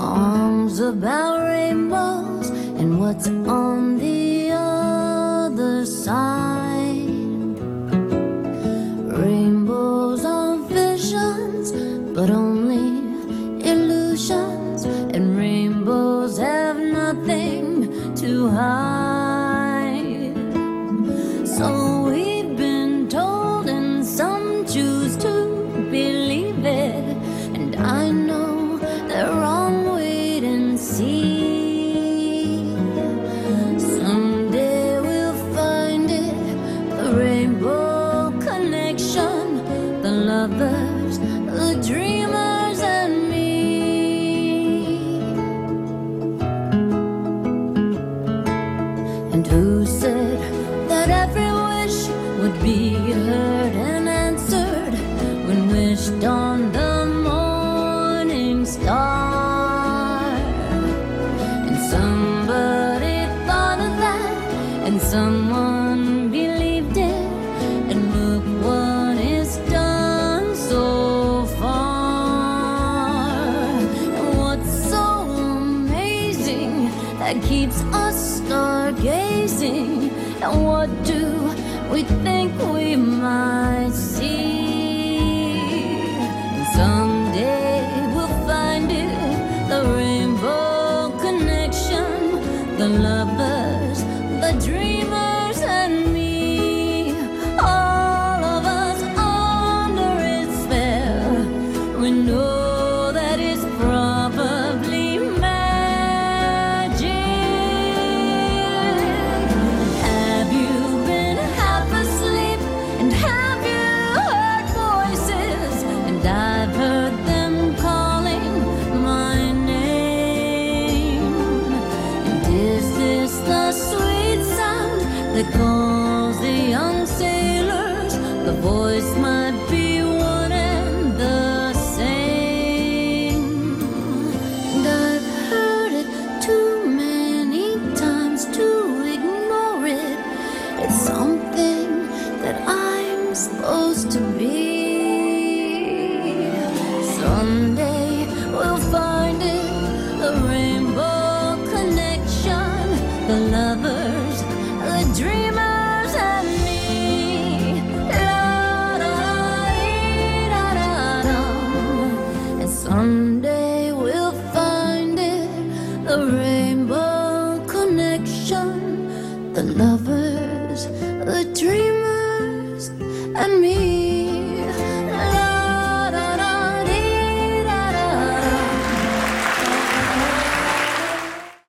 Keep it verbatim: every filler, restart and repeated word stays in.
Songs about rainbows and what's on the other side. Rainbows are visions, but only illusions, and rainbows have nothing to hide. So we've been told, and some choose to believe it, and I know they're wrong. Wait and see. Someday we'll find it, the rainbow connection, the lovers, the dreamers, and me. And who said that every wish would be heard and answered when wished on the morning star? And somebody thought of that, and someone believed it, and look what it's done so far. And what's so amazing that keeps us stargazing? And what do we think we might see? And someday we'll find it, the rainbow connection, the lovers, the dreamers, and me. All of us under its spell. We know that it's probably magic. Have you been half asleep, and have you heard voices? And I've heard them calling my name. And is this the sweet sound that calls the young sailors? The voice might be one and the same. And I've heard it too many times to ignore it. It's something that I'm supposed to be. Someday we'll find it, the rainbow connection, the lovers, the dreamers, and me. La da da da da. And someday we'll find it, the rainbow connection, the lovers, the dreamers, and me.